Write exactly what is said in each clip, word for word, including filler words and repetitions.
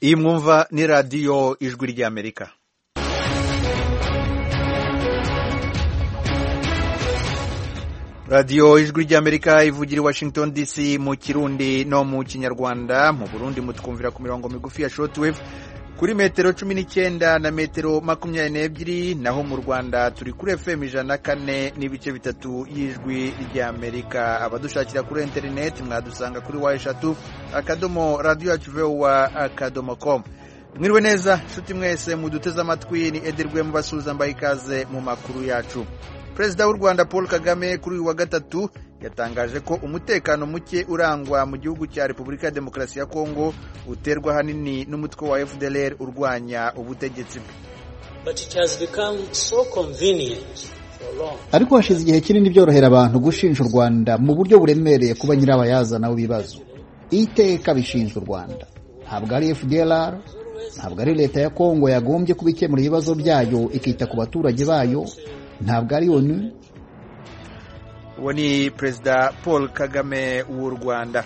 iyi mwumva ni radiyo ijwi ry'Amerika. radiyo ijwi ry'Amerika ivugira i Washington D C mu Kirundi no mu Kinyarwanda. Mu Burundi mutwumvira ku mirongo migufi ya shortwave kuri metero cumi n'icyenda na metero makumyabiri n'ebyiri, naho mu Rwanda turi kuri F M ijana na kane n'ibice bitatu y'ijwi ry'Amerika. Abadushakira kuri internet mwadusanga kuri wa eshatu akadomo radio yacu voa akadomo com. Mwiriwe neza nshuti mwese muduteze amatwi, ni Ederwe mubasuza mbaye ikaze mu makuru yacu. Perezida w'u Rwanda Paul Kagame kuri wa gatatu yatangaje ko umutekano muke urangwa mu gihugu cya Repubulika ya Demokarasi ya Kongo uterwa hanini n'umutwe wa F D L R urwanya ubutegetsi bwe. But it has become so convenient for long. Ariko hashize igihe kinini byorohera abantu gushinja u Rwanda mu buryo buremereye kuba nyirabayazana w'ibibazo. Iteka bishinja u Rwanda. Ntabwo ari F D L R, ntabwo ari leta ya Kongo yagombye kubikemura ibibazo byayo ikita ku baturage bayo, ntabwo ari O N U. Uwo ni Perezida Paul Kagame w'u Rwanda.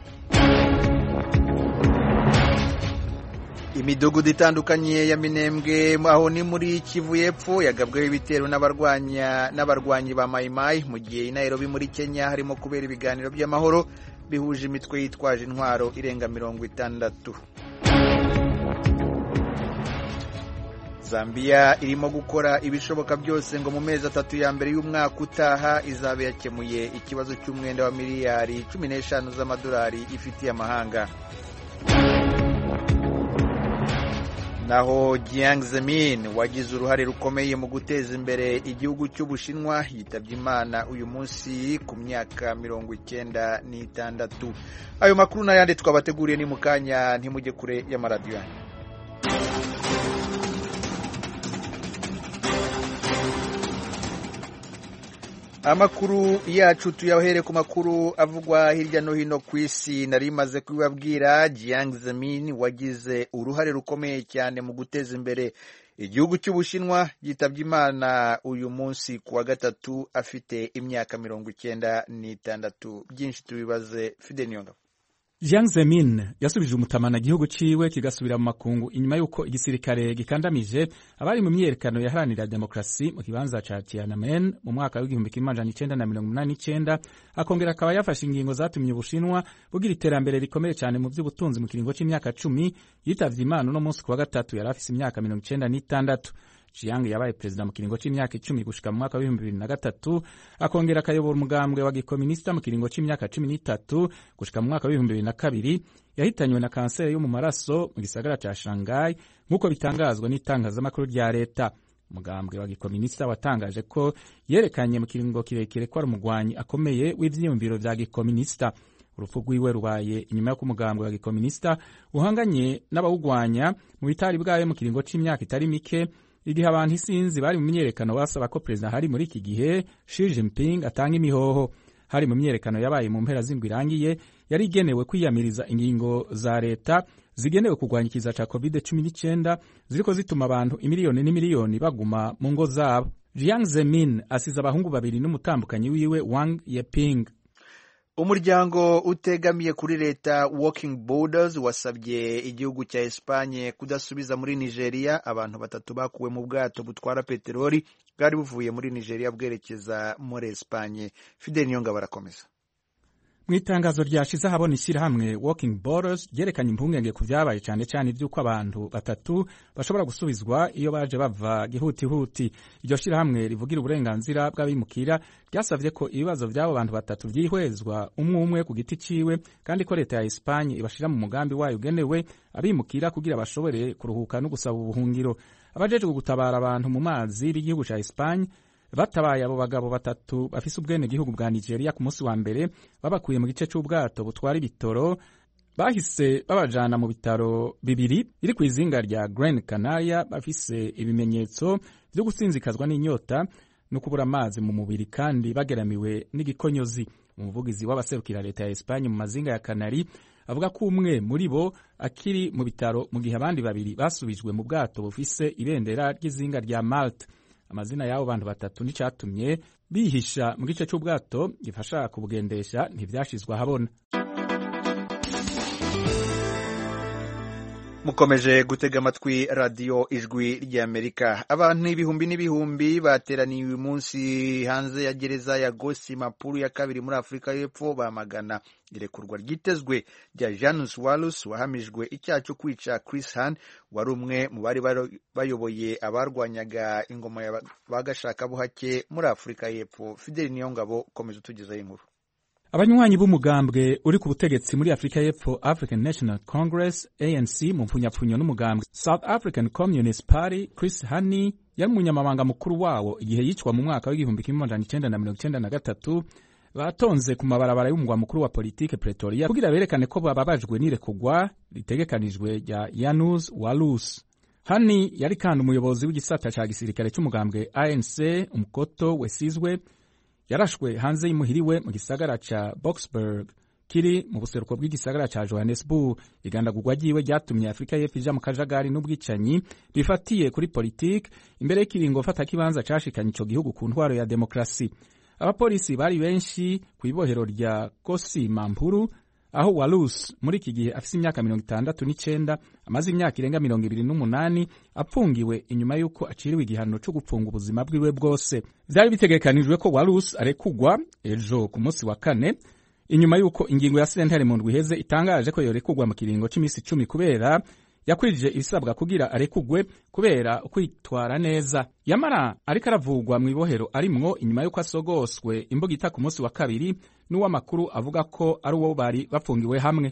Imidugudu itandukanye ya Minembwe aho ni muri Kivu y'Epfo yagabweho ibitero n'abarwanya n'abarwanyi ba Mai Mai mu gihe i Nairobi muri Kenya harimo kubera ibiganiro by'amahoro bihuje imitwe yitwaje intwaro irenga mirongo itandatu. Zambia irimo gukora ibishoboka byose ngo mu mezi atatu ya mbere y'umwaka utaha izabe yakemuye ikibazo cy'umwenda wa miliyari cumi n'eshanu z'amadolari ifitiye amahanga. Naho Jiang Zemin wagize uruhare rukomeye mu guteza imbere igihugu cy'Ubushinwa yitabye Imana uyu munsi ku myaka mirongo icyenda n'itandatu. Ayo makuru n'ayandi twabateguriye ni mu kanya, ntimujye kure y'amaradiyo. Amakuru yacu tuyahere ku makuru avugwa hirya no hino ku isi. Nari maze kubibabwira, Jiang Zemin wagize uruhare rukomeye cyane mu guteza imbere igihugu cy'Ubushinwa yitabye Imana uyu munsi ku wa gatatu afite imyaka mirongo icyenda n'itandatu. Byinshi tubibaze Fidel Niyongabo. Jiang Zemin yasubije umutamana gihugu ciwe kigasubira mu makungu inyuma yuko igisirikare gikandamije abari mu myerekano yaharanira demokrasi mu kibanza ca Tiananmen mu mwaka w'igihumbi kimwe amajana icenda na mirongo umunani n'icenda, akongera akaba yafashe ingingo zatumye Ubushinwa bugira iterambere rikomeye cyane mu by'ubutunzi mu kiringo c'imyaka cumi. Yitavye Imana no munsi ku wa gatatu yari afise imyaka mirongo icenda n'itandatu. Jiang yabaye perezida mu kiringo c'imyaka icumi gushika mu mwaka w'ibihumbi bibiri na gatatu, akongera akayobora umugambwe wa gikominista mu kiringo c'imyaka cumi n'itatu gushika mu mwaka w'ibihumbi bibiri na kabiri. Yahitanywe na kanseri yo mu maraso mu gisagara ca Shanghai nk'uko bitangazwa n'itangazamakuru rya leta. Umugambwe wa gikominista watangaje ko yerekanye mu kiringo kirekire ko ari umugwanyi akomeye w'ivyiyumviro vya gikominista. Urupfu rwiwe rubaye inyuma y'uko umugambwe wa gikominista uhanganye n'abawugwanya mu bitari bwayo mu kiringo c'imyaka itari mike, igihe abantu isinzi bari mu myerekano basaba ko perezida hari muri iki gihe Xi Jinping atanga imihoho. Hari mu myerekano yabaye mu mpera z'indwi irangiye yari igenewe kwiyamiriza ingingo za leta zigenewe kurwanya ikiza ca covid cumi n'icyenda ziriko zituma abantu imiliyoni n'imiliyoni baguma mu ngo zabo. Jiang Zemin asize abahungu babiri n'umutambukanyi wiwe Wang Yeping. Umuryango utegamiye kuri leta Walking Borders wasabye igihugu cya Espanye kudasubiza muri Nigeria abantu batatu bakuwe mu bwato butwara peteroli bwari buvuye muri Nigeria bwerekeza muri Espanye. Fidel Niyongabo barakomeza. Mu itangazo ryashize ahabona ishyirahamwe Walking Borders ryerekanye impungenge ku vyabaye cyane cyane ivy'uko abantu batatu bashobora gusubizwa iyo baje bava gihutihuti. Iryo shyirahamwe rivugira uburenganzira bw'abimukira ryasavye ko ibibazo vy'abo bantu batatu vyihwezwa umwe umwe ku giti ciwe, kandi ko leta ya Espanye ibashira mu mugambi wayo ugenewe abimukira kugira bashobore kuruhuka no gusaba ubuhungiro. Abajejwe gutabara abantu mu mazi b'igihugu ca Espanye batabaye abo bagabo batatu bafise ubwene gihugu bwa Nigeria ku munsi wa mbere babakuye mu gice c'ubwato butwara ibitoro, bahise babajana mu bitaro bibiri biri ku izinga rya Gran Canaria bafise ibimenyetso vyo gusinzikazwa n'inyota no kubura amazi mu mubiri kandi bageramiwe n'igikonyozi. Umuvugizi w'abaserukira leta ya Espanye mu mazinga ya Canari avuga ko umwe muri bo akiri mu bitaro mu gihe abandi babiri basubijwe mu bwato bufise ibendera ry'izinga rya Malta. Amazina y'abo bantu batatu n'icatumye bihisha mu gice c'ubwato gifasha kubugendesha ntivyashizwe ahabona. mukomeje gutega amatwi radiyo ijwi ry'Amerika. Abantu ibihumbi n'ibihumbi bateraniye uyu munsi hanze ya gereza ya Gosi Mapuru ya kabiri muri Afurika y'Epfo bamagana irekurwa ryitezwe rya Janus Walus wahamijwe icyaha cyo kwica Chris Hani wari umwe mu bari bayoboye abarwanyaga ingoma ya bagashakabuhake muri Afurika y'Epfo. Fideli Niyongabo komeza utugezaho inkuru. Abanywanyi b'umugambwe uri ku butegetsi muri Afrika y'Epfo African National Congress A N C mu mpfunyapfunyo n'umugambwe South African Communist Party Chris Hani yari umunyamabanga mukuru wawo igihe yicwa mu mwaka w'igihumbi kimwe amajana icenda na mirongo icenda na gatatu batonze ku mabarabara y'umugwa mukuru wa politike Pretoria kugira berekane ko bababajwe n'irekurwa ritegekanijwe rya Janus Walus. Hani yari kandi umuyobozi w'igisata ca gisirikare c'umugambwe A N C umukoto wesizwe yarashwe hanze y'imuhiriwe mu gisagara ca Boksburg kiri mu buseruko bw'igisagara ca Johannesburg. Igandagurwa ryiwe ryatumye Afrika y'Epfo ija mu kajagari n'ubwicanyi bifatiye kuri politike imbere y'ikiringo fata kibanza cashikanye ico gihugu ku ntwaro ya demokrasi. Abapolisi bari benshi ku ibohero rya Gosi Mapuru aho Walus muri iki gihe afise imyaka mirongo itandatu n'icenda amaze imyaka irenga mirongo ibiri n'umunani apfungiwe inyuma y'uko aciriwe igihano cyo gupfunga ubuzima bwiwe bwose. Vyari bitegekanijwe ko Walus arekugwa ejo ku munsi wa kane inyuma y'uko ingingo ya sentare mu ndwi iheze itangaje ko yorekugwa mu kiringo c'imisi icumi kubera yakwirije ibisabwa kugira arekugwe kubera kwitwara neza. Yamara ariko aravugwa mu ibohero arimwo inyuma y'uko asogoswe imbugita ku munsi wa kabiri n'uwamakuru avuga ko ari uwo bari bafungiwe hamwe.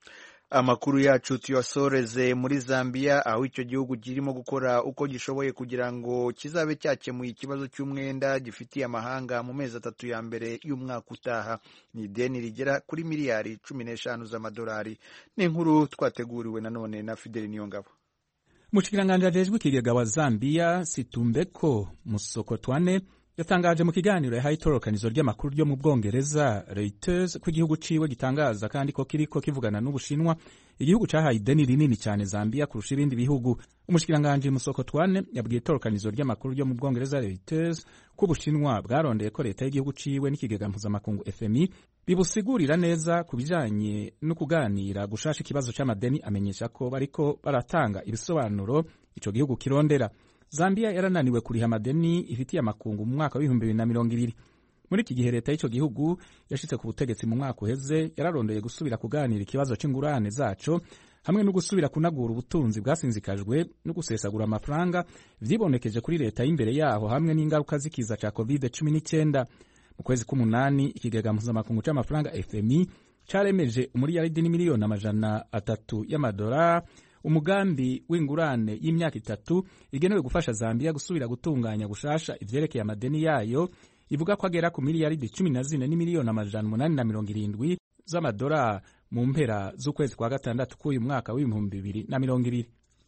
Amakuru yacu tuyasoreze muri Zambia aho icyo gihugu kirimo gukora uko gishoboye kugira ngo kizabe cyakemuye ikibazo cy'umwenda gifitiye amahanga mu mezi atatu ya mbere y'umwaka utaha. Ni ideni rigera kuri miliyari cumi n'eshanu z'amadolari. Ni inkuru twateguriwe nanone na Fideli Niyongabo. Mushikiranganje ajejwe ikigega wa Zambia Situmbeko Musokotwane yatangaje mu kiganiro yahaye itororokanizo ry'amakuru ryo mu Bwongereza Reuters ko igihugu ciwe gitangaza kandi ko kiriko kivugana n'Ubushinwa, igihugu cahaye ideni rinini cyane Zambia kurusha ibindi bihugu. Umushikiranganje Musokotwane yabwiye itororokanizo ry'amakuru ryo mu Bwongereza Reuters ko Ubushinwa bwarondeye ko leta y'igihugu ciwe n'ikigega mpuzamakungu F M I bibusigurira neza kubijanye no kuganira gushasha ikibazo c'amadeni, amenyesha ko bariko baratanga ibisobanuro ico gihugu kirondera. Zambia yarananiwe kuriha amadeni ifitiye amakungu mu mwaka w'ibihumbi bibiri na mirongo ibiri. Muri iki gihe leta y'ico gihugu yashitse ku butegetsi mu mwaka uheze yararondeye gusubira kuganira ikibazo c'ingurane zaco hamwe no gusubira kunagura ubutunzi bwasinzikajwe no gusesagura amafaranga vyibonekeje kuri leta y'imbere yaho hamwe n'ingaruka z'ikiza ca covid cumi n'icyenda. Mu kwezi k'umunani ikigega mpuzamakungu c'amafaranga F M I caremeje umuriyaridi n'imiliyoni amajana atatu y'amadolari umugambi w'ingurane y'imyaka itatu igenewe gufasha Zambia gusubira gutunganya gushasha ivyerekeye amadeni yayo, ivuga ko agera ku miliyaridi cumi na zine n'imiliyoni amajana umunani na mirongo irindwi z'amadolari mu mpera z'ukwezi kwa gatandatu k'uyu mwaka w'ibihumbi bibiri na mirongo ibiri.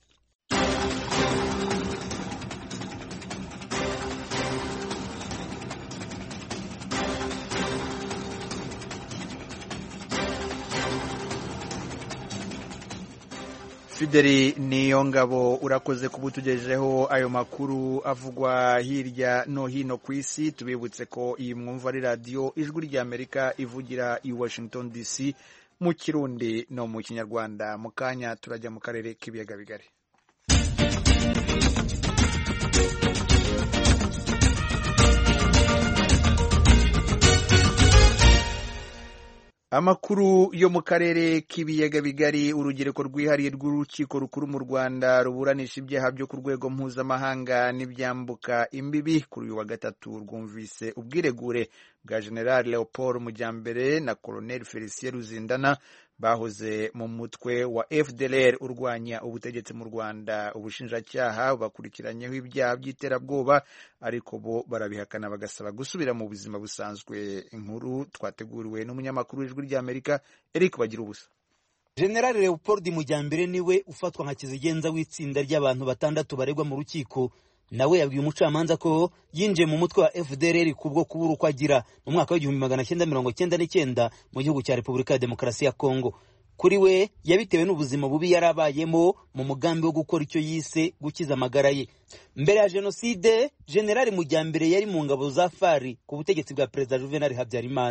Fideli Niyongabo urakoze kubutugejeho ayo makuru avugwa hirya no hino ku isi. Tubibutse ko iyi mwumva ari radiyo ijwi ry'Amerika ivugira i Washington D C mu Kirundi no mu Kinyarwanda. Mu kanya turajya mu karere k'ibiyaga bigari. Amakuru yo mu karere k'ibiyaga bigari. Urugereko rwihariye rw'urukiko rukuru mu Rwanda ruburanisha ibyaha byo ku rwego mpuzamahanga n'ibyambuka imbibi kuri uyu wa gatatu rwumvise ubwiregure bwa General Leopold Mujyambere na Colonel Felicien Ruzindana bahoze mu mutwe wa F D L R urwanya ubutegetsi mu Rwanda. Ubushinjacyaha bakurikiranyeho ibyaha by'iterabwoba ariko bo barabihakana bagasaba gusubira mu buzima busanzwe. Inkuru twateguriwe n'umunyamakuru w'ijwi ry'Amerika Eric Bagirubusa. General Leopold Mujyambere niwe ufatwa nka kizigenza w'itsinda ry'abantu batandatu baregwa mu rukiko. Nawe yabwiye umucamanza ko yinjiye mu mutwe wa F D L R kubwo kubura uko agira mu mwaka w'igihumbi magana cyenda mirongo cyenda n'icyenda mu gihugu cya Repubulika ya Demokarasi ya Kongo. Kuri we yabitewe n'ubuzima bubi yarabayemo mu mugambi wo gukora icyo yise gukiza amagara ye. Mbere ya jenoside, General Mujyambere yari mu ngabo za F A R ku butegetsi bwa Perezida Juvenal Habyarimana.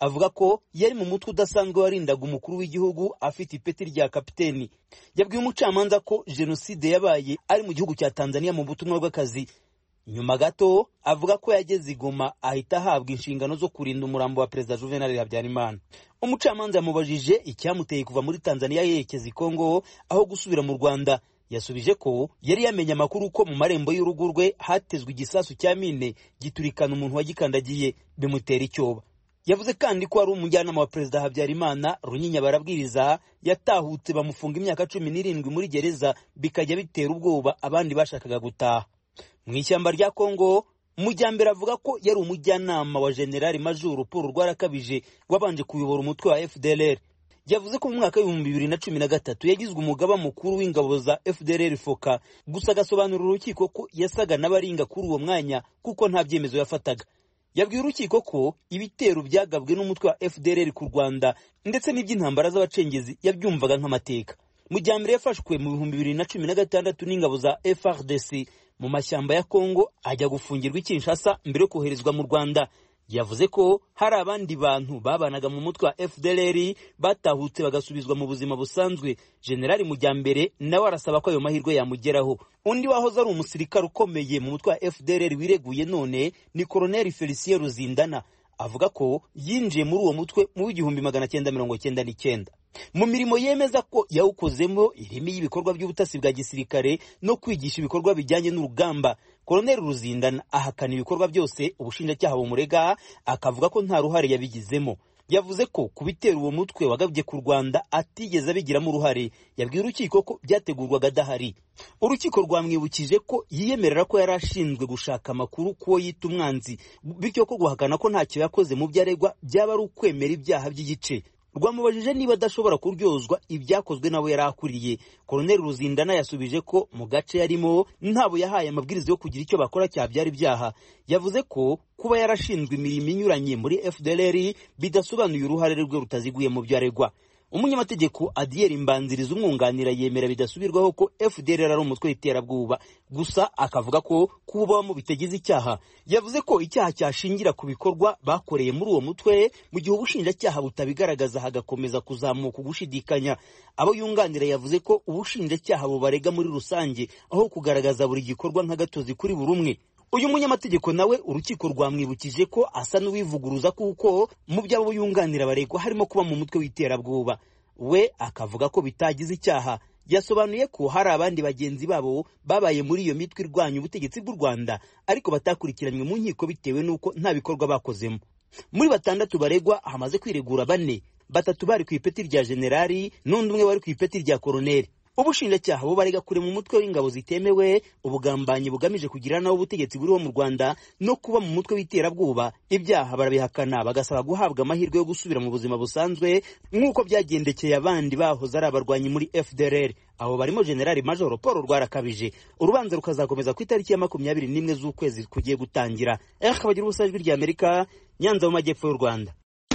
avuga ko yari mu mutwe udasanzwe warindaga umukuru w'igihugu afite ipeti rya kapiteni. Yabwiye umucamanza ko jenoside yabaye ari mu gihugu cya Tanzania mu butumwa bw'akazi. Nyuma gato avuga ko yageze i Goma ahita ahabwa inshingano zo kurinda umurambo wa Perezida Juvenal Habyarimana. Umucamanza yamubajije icyamuteye kuva muri Tanzania yerekeza i Kongo aho gusubira mu Rwanda. Yasubije ko yari yamenye amakuru ko mu marembo y'urugo rwe hatezwe igisasu cya mine giturikana umuntu wagikandagiye bimutera icyoba. Yavuze kandi ko ari umujyanama wa Perezida Habyarimana Runyinya barabwiriza yatahutse bamufunga imyaka cumi n'irindwi muri gereza bikajya bitera ubwoba abandi bashakaga gutaha. Mu ishyamba rya Kongo, Mujyambere avuga ko yari umujyanama wa General Major Paul Rwarakabije wabanje kuyobora umutwe wa F D L R. Yavuze ko mu mwaka w'ibihumbi bibiri na cumi na gatatu yagizwe umugaba mukuru w'ingabo za F D L R Foka, gusa agasobanura urukiko ko yasaga n'abaringa kuri uwo mwanya kuko nta byemezo yafataga. Yabwiye urukiko ko ibitero byagabwe n'umutwe wa F D L R ku Rwanda ndetse n'iby'intambara z'abacengezi yabyumvaga nk'amateka. Mujyambere yafashwe mu bihumbi bibiri na cumi na gatandatu n'ingabo za F R D C mu mashyamba ya Kongo ajya gufungirwa i Kinshasa mbere yo koherezwa mu Rwanda. Yavuze ko hari abandi bantu babanaga mu mutwe wa F D L R batahutse bagasubizwa mu buzima busanzwe. General Mujyambere nawe arasaba ko ayo mahirwe yamugeraho. Undi wahoze ari umusirikare ukomeye mu mutwe wa F D L R wireguye none ni Colonel Felicien Ruzindana. Avuga ko yinjiye muri uwo mutwe mu igihumbi magana cyenda mirongo cyenda n'icyenda. Mu mirimo yemeza ko yawukozemo irimi y'ibikorwa by'ubutasi bwa gisirikare no kwigisha ibikorwa bijyanye n'urugamba. Colonel Ruzindana ahakana ibikorwa byose ubushinjacyaha bumurega, akavuga ko nta ruhare yabigizemo. Yavuze ko kubitera uwo mutwe wagabye ku Rwanda atigeze abigiramo uruhare. Yabwiye urukiko ko byategurwaga adahari. Urukiko rwamwibukije ko yiyemerera ko yarashinzwe gushaka amakuru kuwo yita umwanzi, bityo ko guhakana ko ntacyo yakoze mu byaregwa byaba ari ukwemera ibyaha by'igice. Rwamubajije niba adashobora kuryozwa ibyakozwe nawe yarakuriye. Colonel Ruzindana yasubije ko mu gace yarimo ntabo yahaye amabwiriza yo kugira icyo bakora cyabyara ibyaha. Yavuze ko kuba yarashinzwe imirimo inyuranye muri F D L R bidasobanuye uruhare rwe rutaziguye mu byaregwa. Umunyamategeko Adiel Mbanziriza umwunganira yemera bidasubirwaho ko F D L R ari umutwe w'iterabwoba, gusa akavuga ko kuba mu bitegeze icyaha. Yavuze ko icyaha cyashingira ku bikorwa bakoreye muri uwo mutwe mu gihe ubushinjacyaha butabigaragaza hagakomeza kuzamuka gushidikanya. Abo yunganira yavuze ko ubushinjacyaha bubarega muri rusange aho kugaragaza buri gikorwa nk'agatozi kuri buri umwe. Uyu munyamategeko nawe urukiko rwamwibukije ko asa n'uwivuguruza kuko mu byabo yunganira baregwa harimo kuba mu mutwe w'iterabwoba. We akavuga ko bitagize icyaha. Yasobanuye ko hari abandi bagenzi babo babaye muri iyo mitwe irwanya ubutegetsi bw'u Rwanda ariko batakurikiranywe mu nkiko bitewe n'uko nta bikorwa bakozemo. Muri batandatu baregwa hamaze kwiregura bane, batatu bari ku ipeti rya generali n'undi umwe wari ku ipeti rya koroneli. Ubushinjacyaha bo barega kure mu mutwe w'ingabo zitemewe, ubugambanyi bugamije kugira naho ubutegetsi buriho mu Rwanda no kuba mu mutwe w'iterabwoba. Ibyaha barabihakana bagasaba guhabwa amahirwe yo gusubira mu buzima busanzwe nk'uko byagendekeye abandi bahoze ari abarwanyi muri F D L R. Abo barimo General Major Paul Rwarakabije. Urubanza rukazakomeza ku itariki ya makumyabiri n'imwe z'ukwezi kugiye gutangira. Eh kabagira ubusajwi rya Amerika, Nyanza mu majyepfo y'u Rwanda.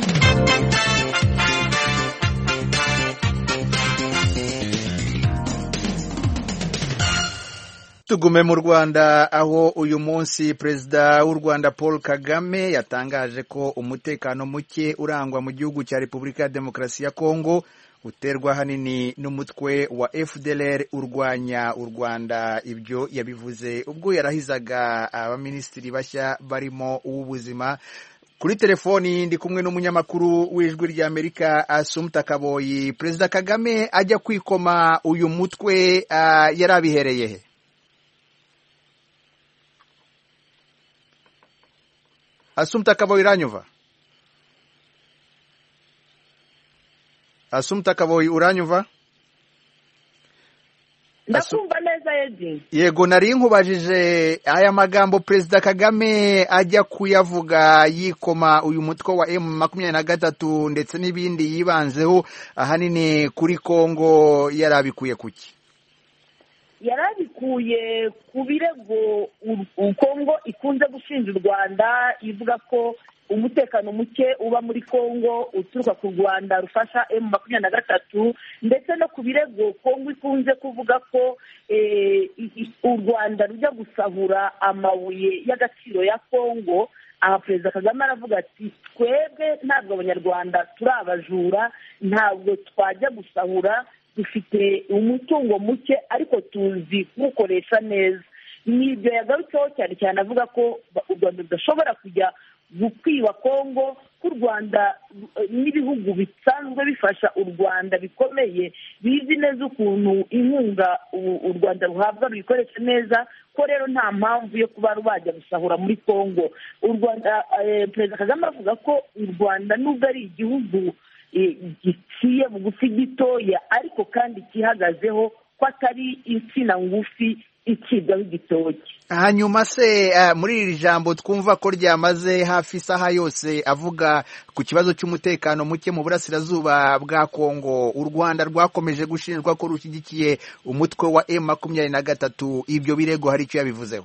Tugume mu Rwanda aho uyu munsi Perezida w'u Rwanda Paul Kagame yatangaje ko umutekano muke urangwa mu gihugu cya Repubulika ya Demokarasi ya Kongo uterwa hanini n'umutwe wa F D L R urwanya u Rwanda. Ibyo yabivuze ubwo yarahizaga abaminisitiri bashya barimo uw'ubuzima. Kuri telefoni ndi kumwe n'umunyamakuru w'ijwi rya Amerika Assumpta Kaboyi. Perezida Kagame ajya kwikoma uyu mutwe uh, yarabihereye he? Assumpta Kaboyi uranyumva? Assumpta Kaboyi uranyumva? Ndakumva neza Edi. Yego, nari nkubajije aya magambo Perezida Kagame ajya kuyavuga yikoma uyu mutwe wa M makumyabiri na gatatu ndetse n'ibindi yibanzeho ahanini kuri Kongo, yarabikuye kuki? Yarabikuye ku birego Kongo ikunze gushinja u Rwanda ivuga ko umutekano muke uba muri Kongo uturuka ku Rwanda rufasha M makumyabiri na gatatu, ndetse no ku birego Kongo ikunze kuvuga ko u Rwanda rujya gusahura amabuye y'agaciro ya Kongo aha perezida kagame aravuga ati twebwe ntabwo abanyarwanda turi abajura, ntabwo twajya gusahura, dufite umutungo muke ariko tuzi kuwukoresha neza. Ni ibyo yagarutseho cyane cyane avuga ko u Rwanda rudashobora kujya gukwiba Kongo, ko u Rwanda n'ibihugu bisanzwe bifasha u Rwanda bikomeye bizi neza ukuntu inkunga u Rwanda ruhabwa ruyikoresha neza, ko rero nta mpamvu yo kuba rubajya gusahura muri Kongo. U Rwanda, perezida Kagame avuga ko u Rwanda nubwo ari igihugu giciye bugufi gitoya ariko kandi kihagazeho, ko atari insina ngufi ikibwaho igitoki. Hanyuma se uh, muri iri jambo twumva ko ryamaze hafi isaha yose avuga ku kibazo cy'umutekano muke mu burasirazuba bwa Kongo, u Rwanda rwakomeje gushinjwa ko rushyigikiye umutwe wa M makumyabiri na gatatu. Ibyo birego hari icyo yabivuzeho?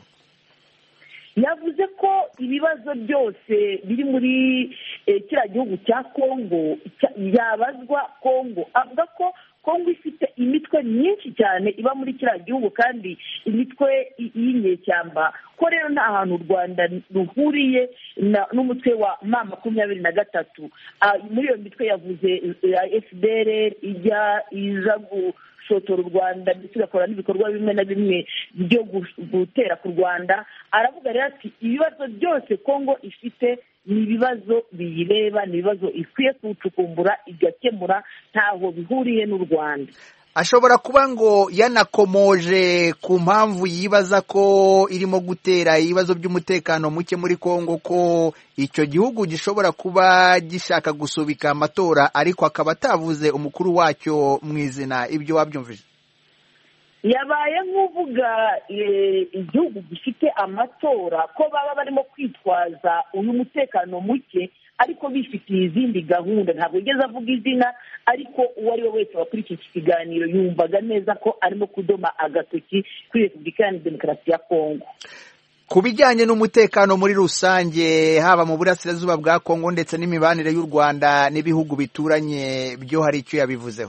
Yavuze ko ibibazo byose biri muri eh, kiriya gihugu cya Kongo yabazwa Kongo. Avuga ko Kongo ifite imitwe myinshi cyane iba muri kiriya gihugu kandi imitwe y'inyeshyamba, ko rero nta hantu u Rwanda ruhuriye n'umutwe wa M makumyabiri na gatatu. Muri iyo mitwe yavuze F D L R ijya iza gushotora u Rwanda ndetse igakora n'ibikorwa bimwe na bimwe byo gutera ku Rwanda. Aravuga rero ati ibibazo byose Kongo ifite ni ibibazo biyireba, ni ibibazo ikwiye kucukumbura igakemura, ntaho bihuriye n'u Rwanda. Ashobora kuba ngo yanakomoje ku mpamvu yibaza ko irimo gutera ibibazo by'umutekano muke muri Kongo, ko icyo gihugu gishobora kuba gishaka gusubika amatora ariko akaba atavuze umukuru wacyo mu izina. Ibyo wabyumvise? Yabaye nk'uvuga igihugu gifite amatora ko baba barimo kwitwaza uyu mutekano muke ariko bifitiye izindi gahunda. Ntabwo yigeze avuga izina, ariko uwo ari we wese wakurikiye iki kiganiro yumvaga neza ko arimo kudoma agatoki kuri Repubulika Iharanira Demokarasi ya Kongo. Ku bijyanye n'umutekano muri rusange haba mu burasirazuba bwa Kongo ndetse n'imibanire y'u Rwanda n'ibihugu bituranye, byo hari icyo yabivuzeho?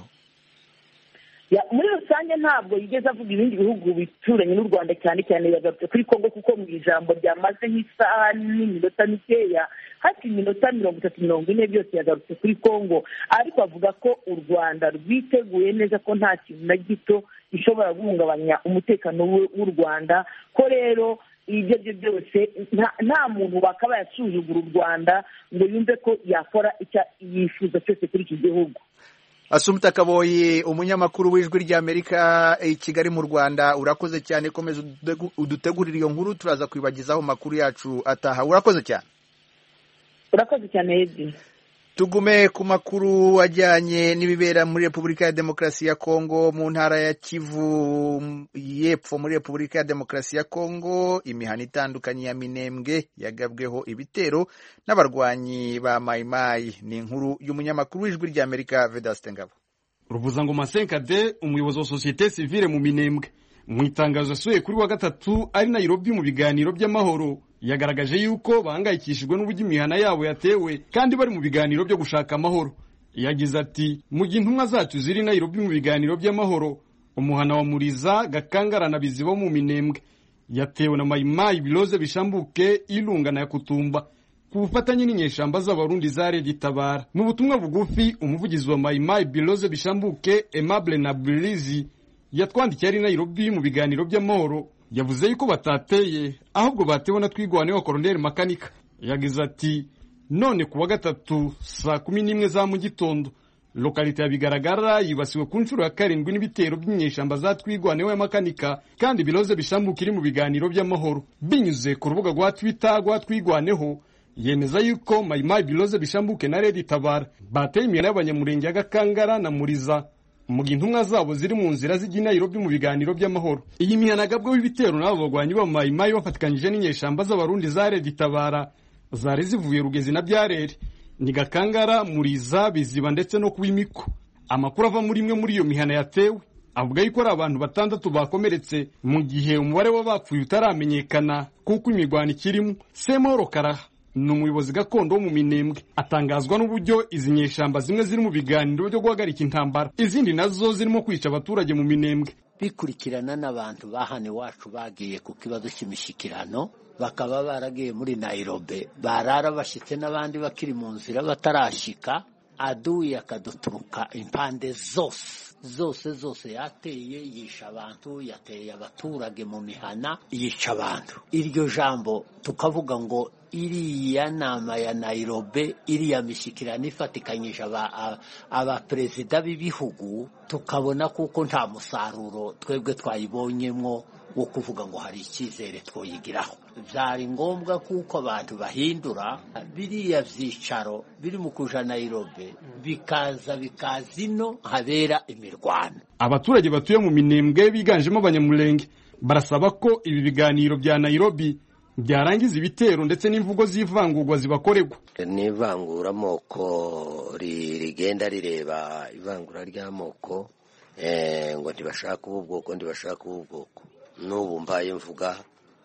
Muri rusange ntabwo yigeze avuga ibindi bihugu bituranye n'u Rwanda, cyane cyane yagarutse kuri Kongo kuko mu ijambo ryamaze nk'isaha n'iminota mikeya, hafi iminota mirongo itatu mirongo ine byose yagarutse kuri Kongo. Ariko avuga ko u Rwanda rwiteguye neza, ko nta kintu na gito gishobora guhungabanya umutekano w'u Rwanda, ko rero ibyo byo byose nta muntu wakaba yasuzugura u Rwanda ngo yumve ko yakora icyo yifuza cyose kuri iki gihugu. Assumpta Kaboyi, umunyamakuru w'Ijwi ry'Amerika i Kigali mu Rwanda, urakoze cyane. Komeza udutegurira iyo nkuru, turaza kwibagizaho makuru yacu ataha. Urakoze cyane. Urakoze cyane Edi. Tugume ku makuru ajyanye n'ibibera muri Repubulika ya Demokarasi ya Kongo. Mu ntara ya Kivu y'Epfo muri Repubulika ya Demokarasi ya Kongo, imihana itandukanye ya Minembwe yagabweho ibitero n'abarwanyi ba Mai Mai. Ni inkuru y'umunyamakuru w'Ijwi ry'Amerika Vedaste Ngabo. Ruvuzangoma Senkade, umuyobozi wa sosiyete sivile mu Minembwe, mu itangazo asuye kuri wa gatatu ari Nairobi mu biganiro by'amahoro, yagaragaje yuko bahangayikishijwe n'uburyo imihana yabo yatewe kandi bari mu biganiro byo gushaka amahoro. Yagize ati, mu gihe intumwa zacu ziri Nairobi mu biganiro by'amahoro, umuhana wa Muriza, Gakangara na Bizibo mu Minembwe yatewe na Mai Mai Biloze Bishambuke, Ilunga na Kutumba ku bufatanye n'inyeshamba z'abarundi zare gitabara. Mu butumwa bugufi, umuvugizi wa Mai Mai Biloze Bishambuke Aimable Nabilizi yatwandikiye ari Nairobi mu biganiro by'amahoro, yavuze yuko batateye ahubwo batewe na twigwane wa Colonel Makanika. Yagize ati, none kuwa gatatu saa kumi n'imwe za mu gitondo lokalite ya Bigaragara yibasiwe ku nshuro ya karindwi n'ibitero by'inyeshamba za twigwane wa Makanika, kandi Biloze Bishambuke iri mu biganiro by'amahoro. Binyuze ku rubuga rwa Twitter rwa twigwaneho, yemeza yuko Mai Mai Biloze Bishambuke na Red Tabara bateye imihana y'abanyamurenge ya Gakangara na Muriza mu gihe intumwa zabo ziri mu nzira zijya Nairobi mu biganiro by'amahoro. Iyi mihana gabwe w'ibitero n'abo bagwanyi ba Mai Mai bafatikanyije n'inyeshamba z'abarundi zare gitabara zari zivuye Rugezi na Byarere, ni Gakangara, Muriza, Biziba ndetse no Kuimiko. Amakuru ava muri imwe muri iyo mihana yatewe avuga yuko ari abantu batandatu bakomeretse, mu gihe umubare w'abapfuye utaramenyekana kuko imigwano ikirimo. Semoro Karaha ni umuyobozi gakondo wo mu Minembwe, atangazwa n'uburyo izi nyeshamba zimwe ziri mu biganiro byo guhagarika intambara, izindi nazo zirimo kwica abaturage mu Minembwe. bikurikirana n'abantu bahane wacu bagiye ku kibazo cy'imishikirano bakaba baragiye muri Nairobi barara bashitse n'abandi bakiri mu nzira batarashika aduye akaduturuka impande zose zose zose yateye yisha abantu yateye abaturage mu mihana yica abantu iryo jambo tukavuga ngo iriya nama ya Nairobi iriya mishikirano ifatikanyije aba aba perezida b'ibihugu tukabona kuko nta musaruro twebwe twayibonyemo wo kuvuga ngo hari icyizere twoyigiraho byari ngombwa kuko abantu bahindura biriya vyicaro biri mu kuja Nairobi bikaza bikazino habera imirwano. Abaturage batuye mu Minembwe biganjemo abanyamulenge barasaba ko ibi biganiro bya Nairobi byarangiza ibitero ndetse n'imvugo z'ivangurwa zibakorerwa. N'ivangura amoko rigenda rireba ivangura ry'amoko eh ngo ntibashaka ubwoko ntibashaka ubwoko n'ubu mbaye mvuga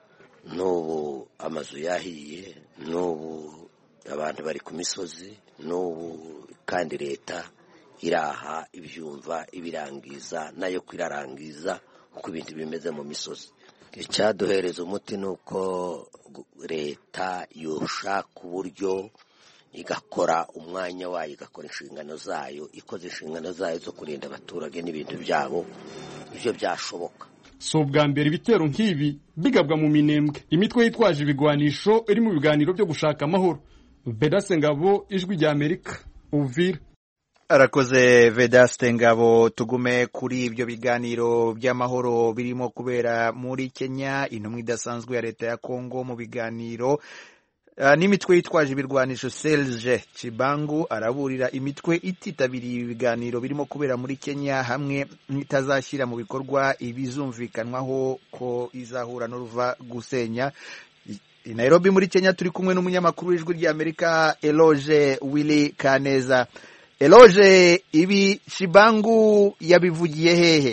n'ubu amazu yahiye n'ubu abantu bari ku misozi n'ubu kandi leta iraha ibyumva ibirangiza nayo kwirarangiza uko ibintu bimeze mu misozi. Icyaduhereza umuti nuko leta yoshaka uburyo igakora umwanya wayo igakora inshingano zayo ikoze inshingano zayo zo kurinda abaturage n'ibintu byabo ibyo byashoboka. So bwa mbere ibitero nk'ibi bigabwa mu Minembwe imitwe yitwaje ibigwanisho iri mu biganiro byo gushaka amahoro. Vedaste Ngabo, Ijwi rya Amerika, Uvira. Arakoze Vedaste Ngabo. Tugume kuri ibyo biganiro by'amahoro birimo kubera muri Kenya. Intumwa idasanzwe ya leta ya Kongo mu biganiro Uh, n'imitwe yitwaje ibirwanisho Serge Chibangu araburira imitwe ititabiriye ibiganiro birimo kubera muri Kenya hamwe n'itazashyira mu bikorwa ibizumvikanwaho ko izahura n'uruva gusenya. I Nairobi muri Kenya turi kumwe n'umunyamakuru w'Ijwi rya Amerika Eloge Willy Kaneza. Eloge, ibi Chibangu yabivugiye hehe?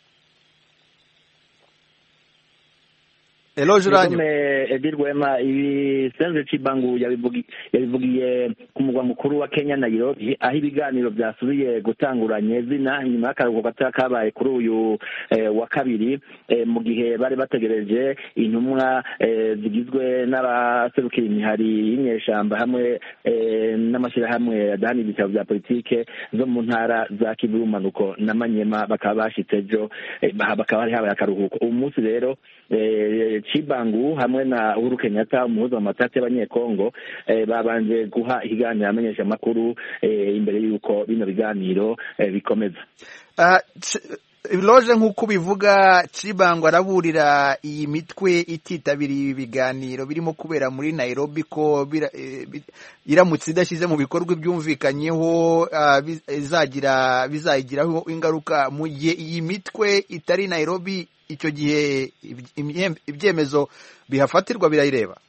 Eloge ranyo Edirwema ibi Serge Chibangu yabivugiye ku mugwa mukuru wa Kenya Nairobi aho ibiganiro byasubiye gutanguranye zina nyuma y'akaruhuko kabaye kuri uyu eh, wa kabiri eh, mu gihe bari bategereje intumwa eh, zigizwe n'abaserukira imihari y'inyeshamba hamwe eh, n'amashyirahamwe adahana ibitabo bya politike zo mu ntara za Kivu y'Umanuko na Manyema bakaba bashitse ejo eh, bakaba hari habaye akaruhuko. Uyu munsi rero eh, Chibangu hamwe na Uhuru Kenyatta umuhuza wa matati y'abanyekongo eh, babanje guha ikiganiro amenyesha makuru eh, imbere y'uko bino biganiro eh, bikomeza. Uh, Loje nk'uko bivuga Chibangu araburira iyi mitwe ititabiriye ibiganiro birimo kubera muri Nairobi ko iramutse idashyize mu bikorwa ibyumvikanyeho uh, bizagira bizayigiraho ingaruka mu gihe iyi mitwe itari Nairobi icyo gihe ibyemezo bihafatirwa birayireba.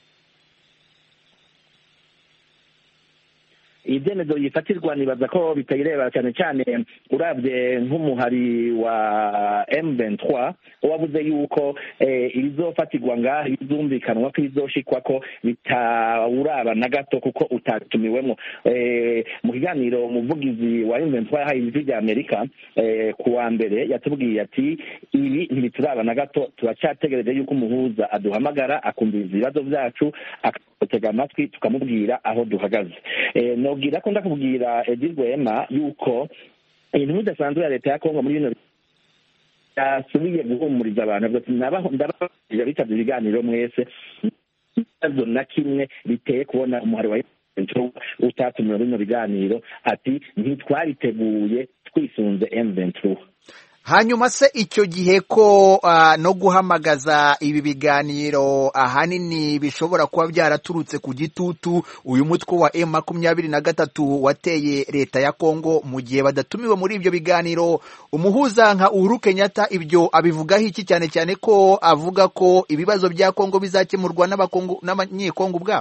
Ibyemezo yifatirwa nibaza ko bitayireba cyane cyane urabye nk'umuhari wa M vingt-trois wavuze yuko eh, ibizofatirwa ngaho bizumvikanwa ko bizoshikwa ko bitawuraba na gato kuko utatumiwemo. Eh, mu kiganiro umuvugizi wa M vingt-trois yahaye Ijwi rya Amerika eh, kuwa mbere yatubwiye ati ibi ntibituraba na gato turacyategereje yuko umuhuza aduhamagara akumviriza ibibazo byacu akatega amatwi tukamubwira aho duhagaze. Eh, no gira ko ndakubwira Edirwema yuko intumwa idasanzwe ya leta ya Kongo muri bino yasubiye guhumuriza abantu nabaho ndababwira bitabye ibiganiro mwese azo na kimwe biteye kubona umuhari wa utatumiwe bino biganiro ati ntitwariteguye twisunze M vingt-trois. Hanyuma se icyo gihe ko uh, no guhamagaza ibi biganiro ahanini bishobora kuba byaraturutse ku gitutu uyu mutwe wa M makumyabiri na gatatu wateye leta ya Kongo mu gihe badatumiwe muri ibyo biganiro, umuhuza nka Uhuru Kenyatta ibyo abivugaho iki cyane cyane ko avuga ko ibibazo bya Kongo bizakemurwa n'abakongo n'abanyekongo ubwabo?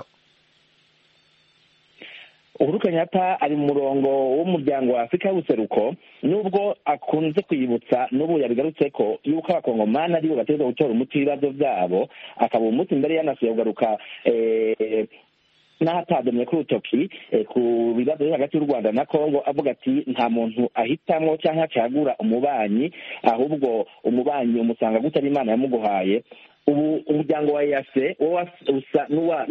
Uhuru Kenyatta ari mu murongo w'umuryango wa Afrika y'ubuseruko nubwo akunze kwibutsa n'ubu yabigarutse ko yuko abakongomani aribo bategerezwa gutora umuti w'ibibazo byabo akaba umuti mbere yanasuye kugaruka eh, n'ahatadomye ku rutoki ku bibazo biri hagati y'u Rwanda na Kongo, avuga ati nta muntu ahitamwo cyangwa acagura umubanyi, ahubwo umubanyi umusanga gutari Imana yamuguhaye. Ubu umuryango wa E A C wowe usa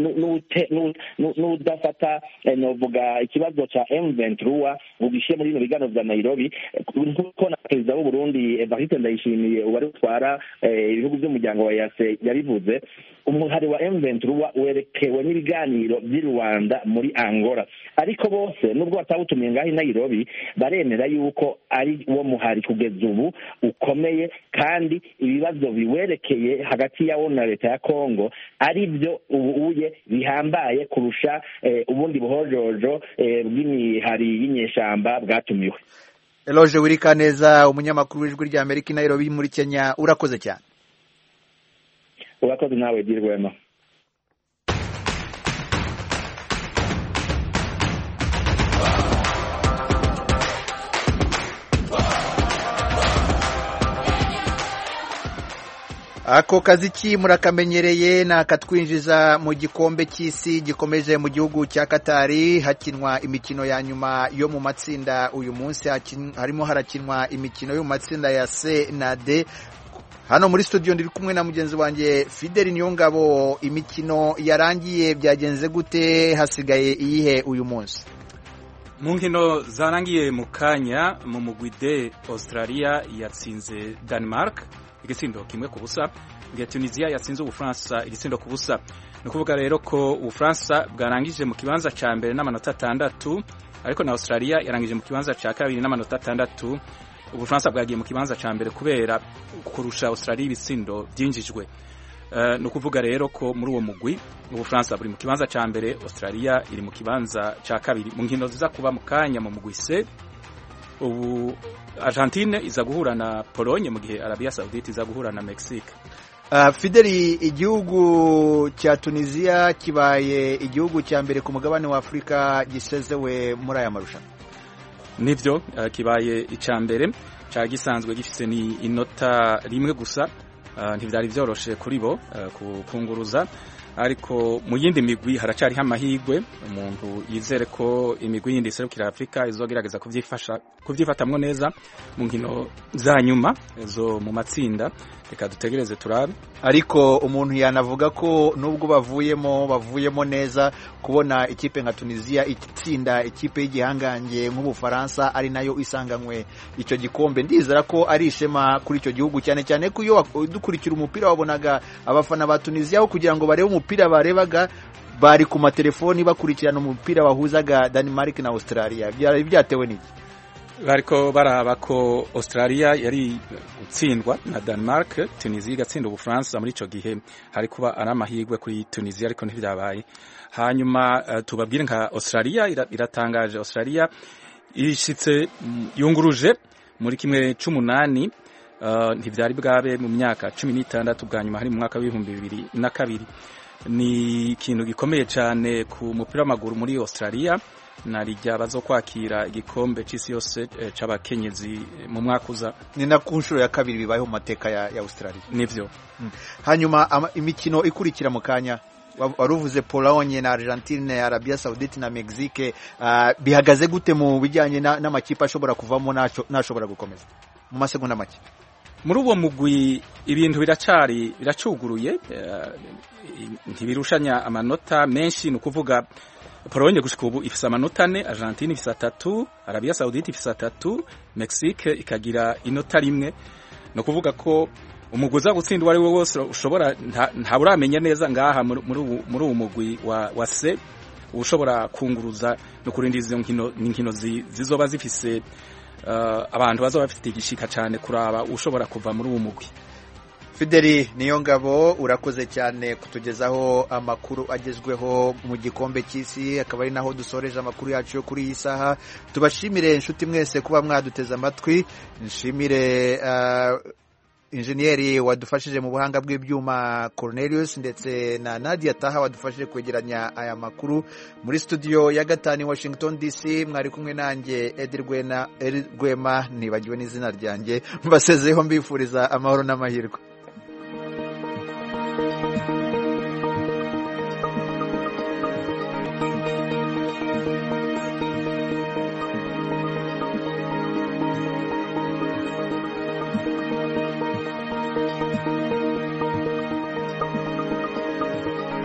n'udafata novuga ikibazo ca M vingt-trois ugishiye muri bino biganiro vya Nairobi, nkuko na perezida w'u Burundi Evariste Ndayishimiye uwari utwara ibihugu by'umuryango wa E A C yabivuze. Umuhari wa M vingt-trois werekewe n'ibiganiro by'i Rwanda muri Angola, ariko bose nubwo batawutumiye ngaho i Nairobi baremera yuko ari wo muhari kugeza ubu ukomeye, kandi ibibazo biwerekeye hagati yawo na leta ya Kongo ari byo ubuye bihambaye kurusha eh, ubundi buhojojo eh, bw'imihari y'inyeshamba bwatumiwe. Eloge Wirikaneza, umunyamakuru w'ijwi rya Amerika i Nairobi muri Kenya, urakoze cyane. Urakoze nawe Dirwema. Ako kaziki murakamenyereye na katwinjiza mu gikombe cy'isi gikomeje mu gihugu cya Katari, hakinwa imikino ya nyuma yo mu matsinda uyu munsi. Harimo harakinwa imikino yo mu matsinda ya C na D. Hano muri studio ndi kumwe na mugenzi wanjye Fidel Niyongabo. Imikino yarangiye byagenze gute, hasigaye iyihe uyu munsi? Mu nkino zarangiye mu kanya mu mugwi D, Australia yatsinze Denmark igisindo kimwe ku busa, ngiye Tunisia yatsinze Ubufaransa igisindo ku busa. No kuvuga rero ko Ubufaransa bwarangije mu kibanza ca mbere n'amanota atandatu, ariko na Australia yarangije mu kibanza ca kabiri n'amanota atandatu. Ubufaransa bwagiye mu kibanza ca mbere kubera kurusha Australia ibisindo byinjijwe. Uh, no kuvuga rero ko muri uwo mugwi Ubufaransa buri mu kibanza ca mbere, Australia iri mu kibanza ca kabiri. Mu nkino ziza kuba mu kanya mu mugwi C, ubu Argentine iza guhura na Pologne, mu gihe Arabia Saudite iza guhura na Mexique. Uh, Fideli, igihugu cya Tunisia kibaye igihugu cya mbere ku mugabane wa Afrika gisezewe muri aya marushanwa. Nivyo, uh, kibaye icya mbere ca gisanzwe gifise ni inota rimwe gusa. Uh, ntivyari vyoroshe kuri bo uh, kukunguruza, ariko mu yindi migwi haracari hamahigwe. Umuntu yizere ko imigwi yindi iserukira Afrika izogerageza kuvyifasha kuvyifatamwo neza mu nkino za nyuma zo mu matsinda. Reka dutegereze turabe. Ariko umuntu yanavuga ko nubwo bavuyemo bavuyemo neza, kubona ikipe nka Tunisia itsinda ikipe y'igihangange nk'Ubufaransa ari nayo isanganywe icyo gikombe, ndizera ko ari ishema kuri icyo gihugu, cyane cyane ko iyo dukurikira umupira wabonaga abafana ba Tunisia aho kugira ngo barebe umupira barebaga bari ku matelefoni bakurikirana umupira wahuzaga Denmark na Australia. Byari byatewe n'iki? Bariko baraba ko Australia yari gutsindwa na Denmark, Tunisia igatsinda Ubufaransa. Muri ico gihe hari kuba ari amahirwe kuri Tunisia, ariko ntivyabaye. Hanyuma uh, tubabwire nka Australia iratangaje. Australia ishitse mm, yunguruje muri kimwe c'umunani, uh, ntivyari bwabe mu myaka cumi n'itandatu, bwa nyuma hari mu mwaka w'ibihumbi bibiri na kabiri. Ni ikintu gikomeye cyane ku mupira w'amaguru muri Australia. Narijya bazo kwakira igikombe c'isi yose e, c'abakenyezi mu mwaka uza. Ni na kunshuro ya kabiri bibayeho mu mateka ya, ya Australia. Nivyo. Hmm. Hanyuma ama, imikino ikurikira mu kanya waruvuze Pologne na Argentine, Arabia Saudite na Mexique, uh, bihagaze gute mu bijyanye n'amakipe ashobora kuvamo nashobora gukomeza mu masegonda make? Muri uwo mugwi ibintu biracari biracuguruye, uh, ntibirushanya amanota menshi. No kuvuga Pologne gushika ubu ifise amanota ane, Argentine ifise atatu, Arabia Saudite ifise atatu, Mexique ikagira inota rimwe. No kuvuga ko umuguza gutsindwa ari we wose ushobora nta buramenya neza ngaha muri muri uwo mugwi wa wa C ushobora kunguruza no kurindiza izo nkino n'inkino zizoba zifise uh, abantu bazoba bafite igishika cyane kuraba ushobora kuva muri uwo mugwi. Fideli Niyongabo, urakoze cyane kutugezaho amakuru agezweho mu gikombe cy'isi. Akaba ari naho dusoreje amakuru yacu yo kuri iyi saha. Tubashimire inshuti mwese kuba mwaduteze amatwi. Nshimire uh, injinieri wadufashije mu buhanga bw'ibyuma Cornelius, ndetse na Nadia Taha wadufashije kwegeranya aya makuru. Muri studio ya gatanu Washington D C mwari kumwe nanjye Edirwena Erigwema, nibagiwe n'izina ryanjye. Mbasezeho mbifuriza amahoro n'amahirwe.